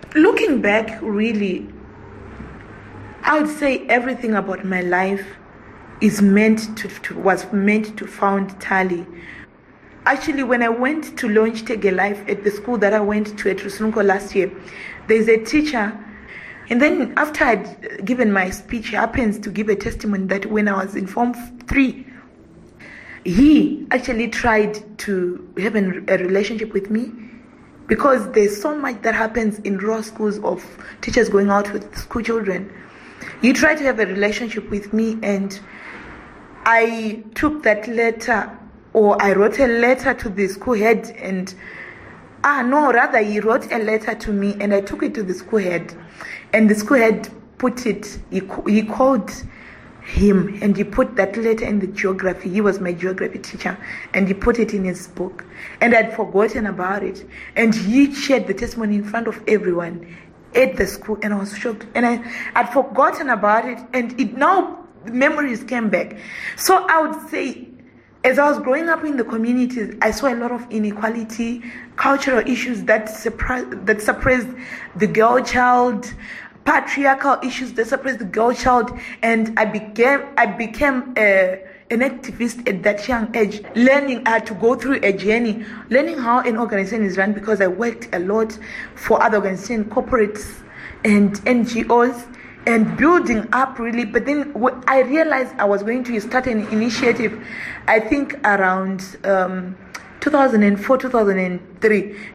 Looking back, really, I would say everything about my life was meant to found Tali. Actually, when I went to launch Take a Life at the school that I went to at Rusununko last year, there's a teacher. And then after I'd given my speech, he happens to give a testimony that when I was in Form 3, he actually tried to have a relationship with me, because there's so much that happens in raw schools of teachers going out with school children. He tried to have a relationship with me, and I took that letter, or I wrote a letter to the school head, and he wrote a letter to me, and I took it to the school head, and the school head put it, he called him, and he put that letter in the geography. He was my geography teacher, and he put it in his book, and I'd forgotten about it, and he shared the testimony in front of everyone at the school, and I was shocked, and I'd forgotten about it, and it now memories came back. So I would say, as I was growing up in the communities, I saw a lot of inequality, cultural issues that suppressed the girl child, patriarchal issues that suppressed the girl child, and I became an activist at that young age, learning to go through a journey, learning how an organization is run, because I worked a lot for other organizations, corporates and NGOs, and building up really. But then I realized I was going to start an initiative, I think around 2004, 2003.